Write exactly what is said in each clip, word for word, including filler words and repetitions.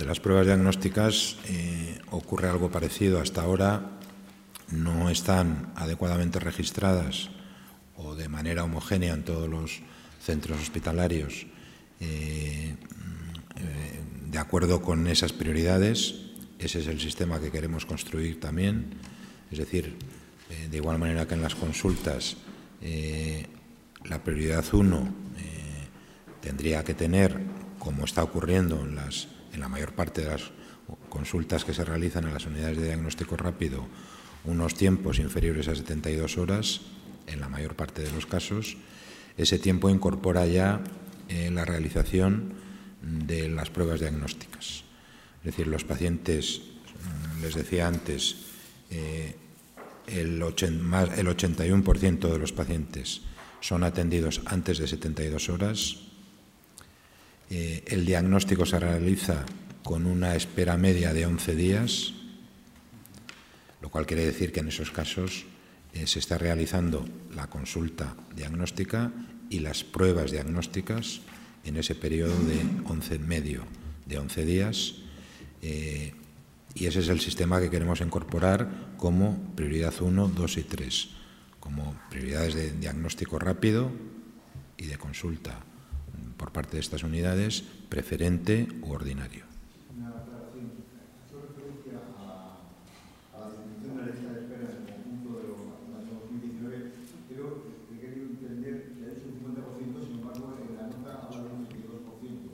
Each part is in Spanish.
las pruebas diagnósticas eh, ocurre algo parecido. Hasta ahora no están adecuadamente registradas o de manera homogénea en todos los centros hospitalarios eh, eh, de acuerdo con esas prioridades. Ese es el sistema que queremos construir también. Es decir, eh, de igual manera que en las consultas, eh, la prioridad uno eh, tendría que tener, como está ocurriendo en, las, en la mayor parte de las consultas que se realizan en las unidades de diagnóstico rápido, unos tiempos inferiores a setenta y dos horas, en la mayor parte de los casos. Ese tiempo incorpora ya eh, la realización de las pruebas diagnósticas. Es decir, los pacientes, les decía antes, eh, el, más, el ochenta y uno por ciento de los pacientes son atendidos antes de setenta y dos horas. Eh, el diagnóstico se realiza con una espera media de once días, lo cual quiere decir que en esos casos eh, se está realizando la consulta diagnóstica y las pruebas diagnósticas en ese periodo de once medio de once días. Eh, y ese es el sistema que queremos incorporar como prioridad uno, dos y tres, como prioridades de diagnóstico rápido y de consulta por parte de estas unidades, preferente u ordinario. Una aclaración. ¿Ha hecho referencia a, a la disminución de la lista de espera en el conjunto de los años dos mil diecinueve? Pero he querido entender que ha hecho un cincuenta por ciento, sin embargo, en la nota habla de un veintidós por ciento.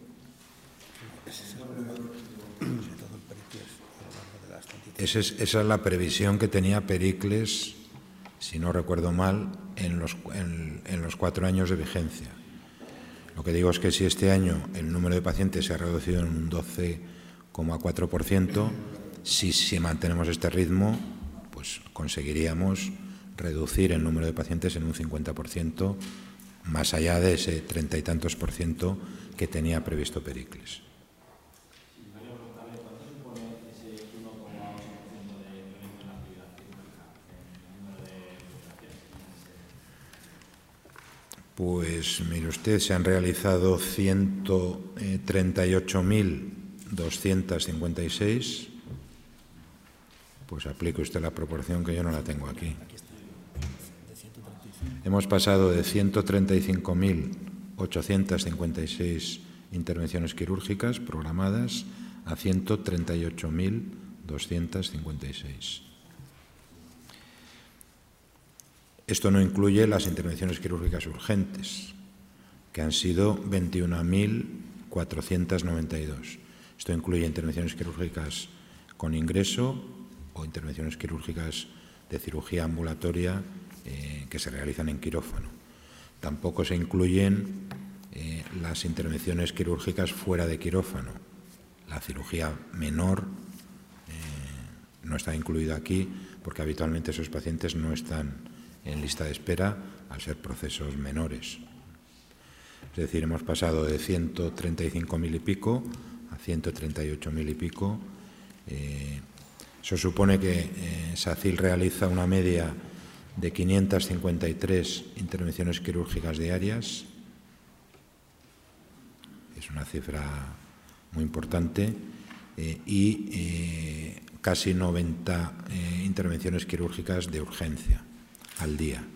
Esa es, esa es la previsión que tenía Pericles, si no recuerdo mal, en los, en, en los cuatro años de vigencia. Lo que digo es que si este año el número de pacientes se ha reducido en un doce coma cuatro por ciento, si, si mantenemos este ritmo, pues conseguiríamos reducir el número de pacientes en un cincuenta por ciento, más allá de ese treinta y tantos por ciento que tenía previsto Pericles. Pues mire usted, se han realizado ciento treinta y ocho mil doscientos cincuenta y seis. Pues aplique usted la proporción, que yo no la tengo aquí. Hemos pasado de ciento treinta y cinco mil ochocientos cincuenta y seis intervenciones quirúrgicas programadas a ciento treinta y ocho mil doscientos cincuenta y seis. Esto no incluye las intervenciones quirúrgicas urgentes, que han sido veintiuno mil cuatrocientos noventa y dos. Esto incluye intervenciones quirúrgicas con ingreso o intervenciones quirúrgicas de cirugía ambulatoria eh, que se realizan en quirófano. Tampoco se incluyen eh, las intervenciones quirúrgicas fuera de quirófano. La cirugía menor eh, no está incluida aquí porque habitualmente esos pacientes no están en lista de espera al ser procesos menores. Es decir, hemos pasado de ciento treinta y cinco mil y pico a ciento treinta y ocho mil y pico. Eh, eso supone que eh, SACIL realiza una media de quinientas cincuenta y tres intervenciones quirúrgicas diarias. Es una cifra muy importante. Eh, y eh, casi noventa eh, intervenciones quirúrgicas de urgencia al día. En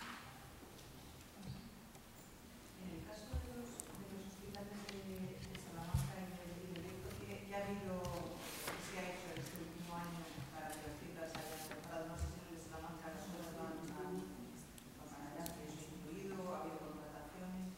el caso de los, de los hospitales de, de Salamanca y de Directo, ¿qué ha habido, qué se ha hecho en este último año para que las cifras se hayan mejorado? No sé si en el de Salamanca las cosas van a campanar, que eso es incluido, ha habido contrataciones.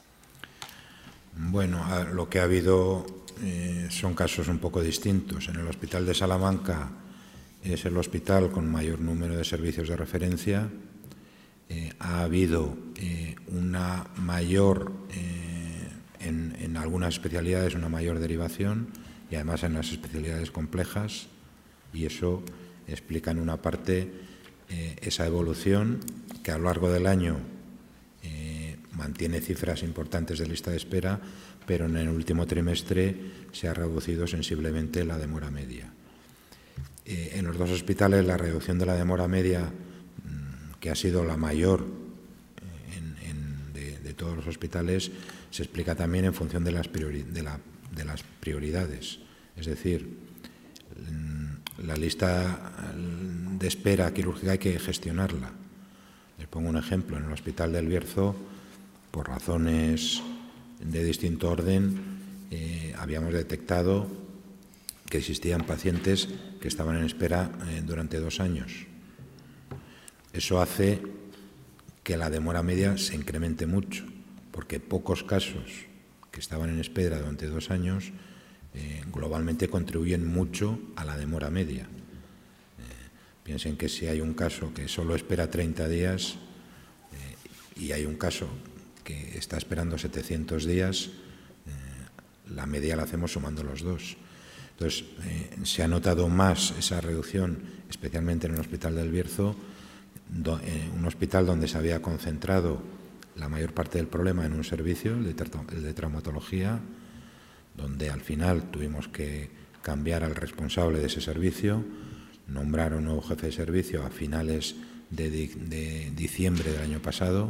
Bueno, lo que ha habido eh, son casos un poco distintos. En el Hospital de Salamanca es el hospital con mayor número de servicios de referencia. Eh, ha habido eh, una mayor, eh, en, en algunas especialidades, una mayor derivación y además en las especialidades complejas, y eso explica en una parte eh, esa evolución que a lo largo del año eh, mantiene cifras importantes de lista de espera, pero en el último trimestre se ha reducido sensiblemente la demora media. Eh, en los dos hospitales la reducción de la demora media, mmm, que ha sido la mayor eh, en, en, de, de todos los hospitales, se explica también en función de las, priori de la, de las prioridades. Es decir, la lista de espera quirúrgica hay que gestionarla. Les pongo un ejemplo. En el Hospital del Bierzo, por razones de distinto orden, eh, habíamos detectado que existían pacientes que estaban en espera eh, durante dos años. Eso hace que la demora media se incremente mucho, porque pocos casos que estaban en espera durante dos años eh, globalmente contribuyen mucho a la demora media. Eh, piensen que si hay un caso que solo espera treinta días eh, y hay un caso que está esperando setecientos días, eh, la media la hacemos sumando los dos. Entonces, eh, se ha notado más esa reducción, especialmente en el Hospital del Bierzo, do, eh, un hospital donde se había concentrado la mayor parte del problema en un servicio, el de, el de traumatología, donde al final tuvimos que cambiar al responsable de ese servicio, nombrar un nuevo jefe de servicio a finales de, de diciembre del año pasado,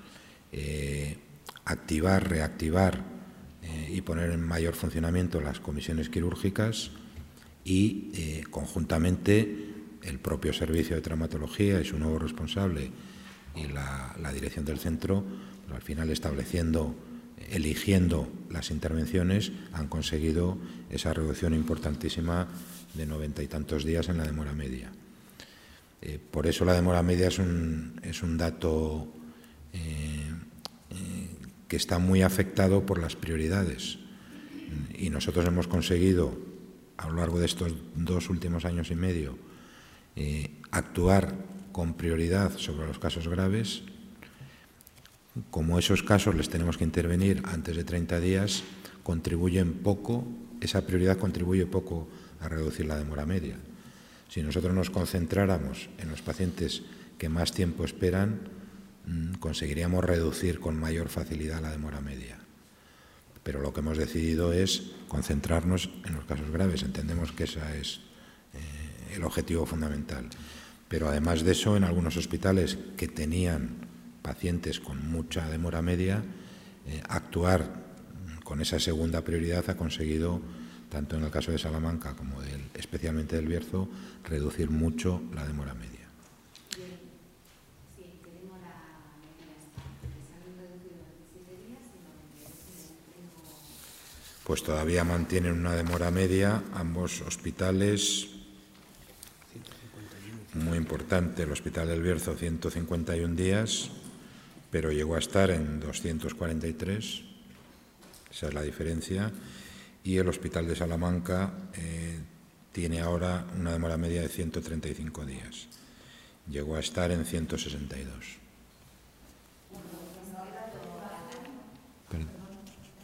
eh, activar, reactivar eh, y poner en mayor funcionamiento las comisiones quirúrgicas y eh, conjuntamente el propio servicio de traumatología y su nuevo responsable y la, la dirección del centro, pues al final estableciendo, eligiendo las intervenciones, han conseguido esa reducción importantísima de noventa y tantos días en la demora media. Eh, por eso la demora media es un, es un dato eh, eh, que está muy afectado por las prioridades. Y nosotros hemos conseguido, a lo largo de estos dos últimos años y medio, eh, actuar con prioridad sobre los casos graves. Como esos casos les tenemos que intervenir antes de treinta días, contribuyen poco, esa prioridad contribuye poco a reducir la demora media. Si nosotros nos concentráramos en los pacientes que más tiempo esperan, conseguiríamos reducir con mayor facilidad la demora media. Pero lo que hemos decidido es concentrarnos en los casos graves. Entendemos que ese es eh, el objetivo fundamental. Pero además de eso, en algunos hospitales que tenían pacientes con mucha demora media, eh, actuar con esa segunda prioridad ha conseguido, tanto en el caso de Salamanca como del, especialmente del Bierzo, reducir mucho la demora media. Pues todavía mantienen una demora media ambos hospitales muy importante. El Hospital del Bierzo, ciento cincuenta y un días, pero llegó a estar en doscientos cuarenta y tres, esa es la diferencia, y el Hospital de Salamanca eh, tiene ahora una demora media de ciento treinta y cinco días, llegó a estar en ciento sesenta y dos. Perdón.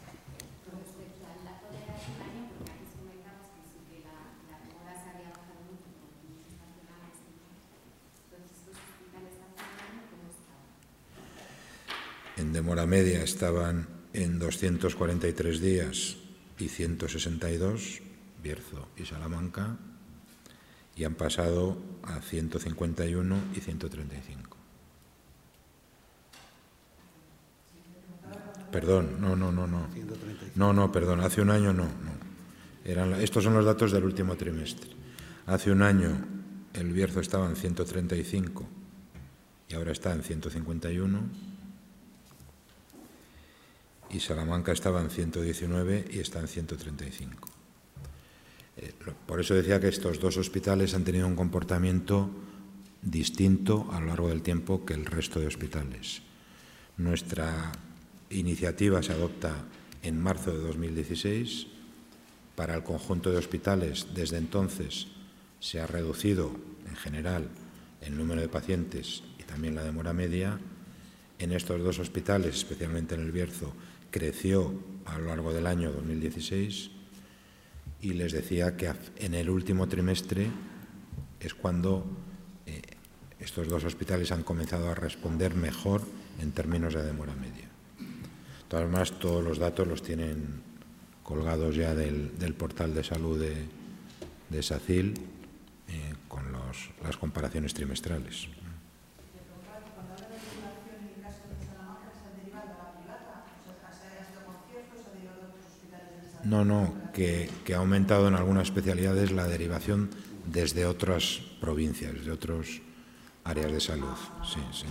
En demora media estaban en doscientos cuarenta y tres días y ciento sesenta y dos, Bierzo y Salamanca, y han pasado a ciento cincuenta y uno y ciento treinta y cinco. Perdón, no, no, no, no. No, no, perdón, hace un año no. no. Eran, estos son los datos del último trimestre. Hace un año el Bierzo estaba en ciento treinta y cinco y ahora está en ciento cincuenta y uno. Y Salamanca estaba en ciento diecinueve y está en ciento treinta y cinco. Eh, por eso decía que estos dos hospitales han tenido un comportamiento distinto a lo largo del tiempo que el resto de hospitales. Nuestra iniciativa se adopta en marzo de dos mil dieciséis. Para el conjunto de hospitales, desde entonces, se ha reducido, en general, el número de pacientes y también la demora media. En estos dos hospitales, especialmente en el Bierzo, creció a lo largo del año dos mil dieciséis y les decía que en el último trimestre es cuando eh, estos dos hospitales han comenzado a responder mejor en términos de demora media. De todas maneras, todos los datos los tienen colgados ya del, del portal de salud de, de SACIL eh, con los, las comparaciones trimestrales. No, no, que, que ha aumentado en algunas especialidades la derivación desde otras provincias, desde otras áreas de salud. Sí, sí.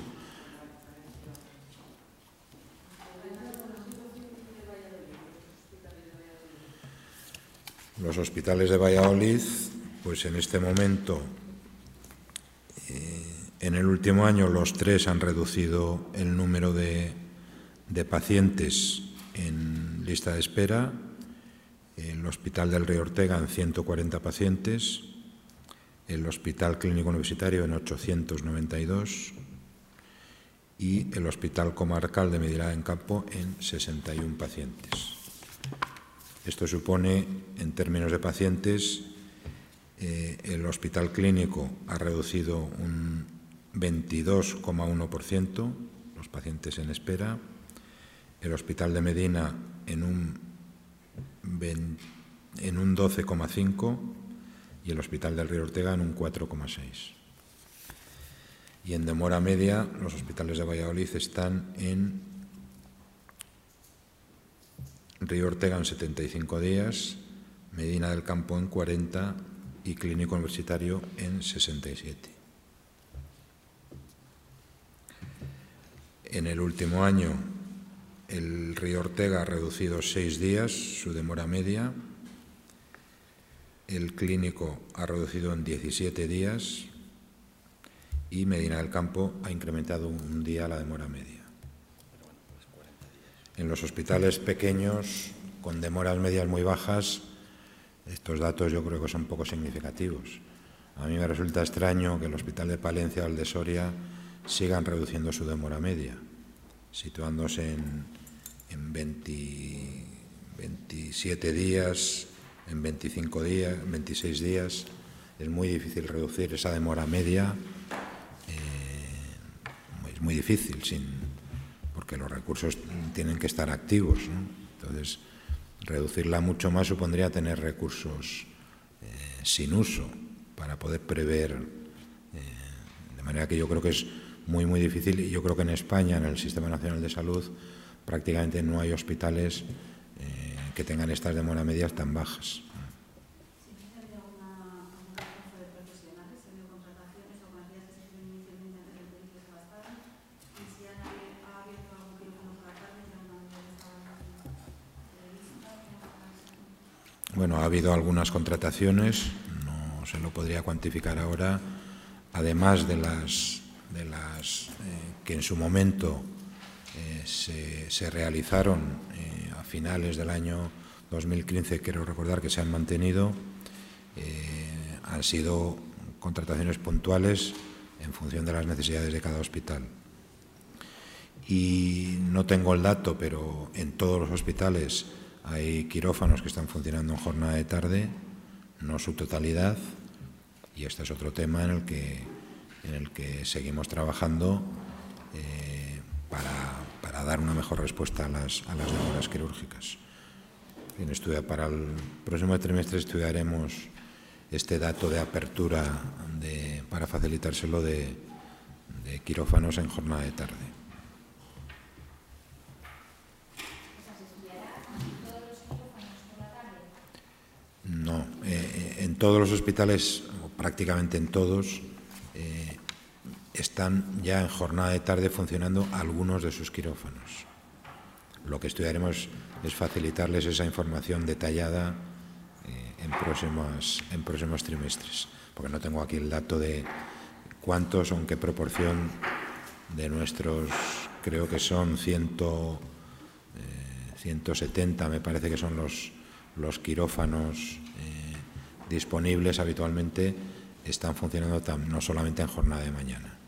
Los hospitales de Valladolid, pues en este momento, eh, en el último año, los tres han reducido el número de, de pacientes en lista de espera. El Hospital del Río Ortega en ciento cuarenta pacientes, el Hospital Clínico Universitario en ochocientos noventa y dos y el Hospital Comarcal de Medina del Campo en sesenta y uno pacientes. Esto supone, en términos de pacientes, eh, el Hospital Clínico ha reducido un veintidós coma uno por ciento los pacientes en espera, el Hospital de Medina en un, en un doce coma cinco por ciento y el Hospital del Río Ortega en un cuatro coma seis por ciento. Y en demora media, los hospitales de Valladolid están en Río Ortega en setenta y cinco días, Medina del Campo en cuarenta y Clínico Universitario en sesenta y siete. En el último año, el Río Ortega ha reducido seis días su demora media, el Clínico ha reducido en diecisiete días y Medina del Campo ha incrementado un día la demora media. En los hospitales pequeños, con demoras medias muy bajas, estos datos yo creo que son poco significativos. A mí me resulta extraño que el Hospital de Palencia o el de Soria sigan reduciendo su demora media, situándose en, en veinte, veintisiete días, en veinticinco días, veintiséis días. Es muy difícil reducir esa demora media, eh, es muy difícil, sin, porque los recursos tienen que estar activos, ¿no? Entonces, reducirla mucho más supondría tener recursos eh, sin uso para poder prever, eh, de manera que yo creo que es muy, muy difícil, y yo creo que en España, en el Sistema Nacional de Salud, prácticamente no hay hospitales eh, que tengan estas demoras medias tan bajas. Bueno, ha habido algunas contrataciones, no se lo podría cuantificar ahora, además de las, de las eh, que en su momento eh, se, se realizaron eh, a finales del año dos mil quince, quiero recordar que se han mantenido, eh, han sido contrataciones puntuales en función de las necesidades de cada hospital. Y no tengo el dato, pero en todos los hospitales hay quirófanos que están funcionando en jornada de tarde, no su totalidad, y este es otro tema en el que, en el que seguimos trabajando eh, para, para dar una mejor respuesta a las, a las demoras quirúrgicas. En estudio, para el próximo trimestre estudiaremos este dato de apertura de, para facilitárselo de, de quirófanos en jornada de tarde. No, eh, en todos los hospitales, o prácticamente en todos, eh, están ya en jornada de tarde funcionando algunos de sus quirófanos. Lo que estudiaremos es facilitarles esa información detallada eh, en, próximas, en próximos trimestres, porque no tengo aquí el dato de cuántos o en qué proporción de nuestros, creo que son ciento, eh, ciento setenta, me parece que son los los quirófanos eh, disponibles habitualmente, están funcionando tam, no solamente en jornada de mañana.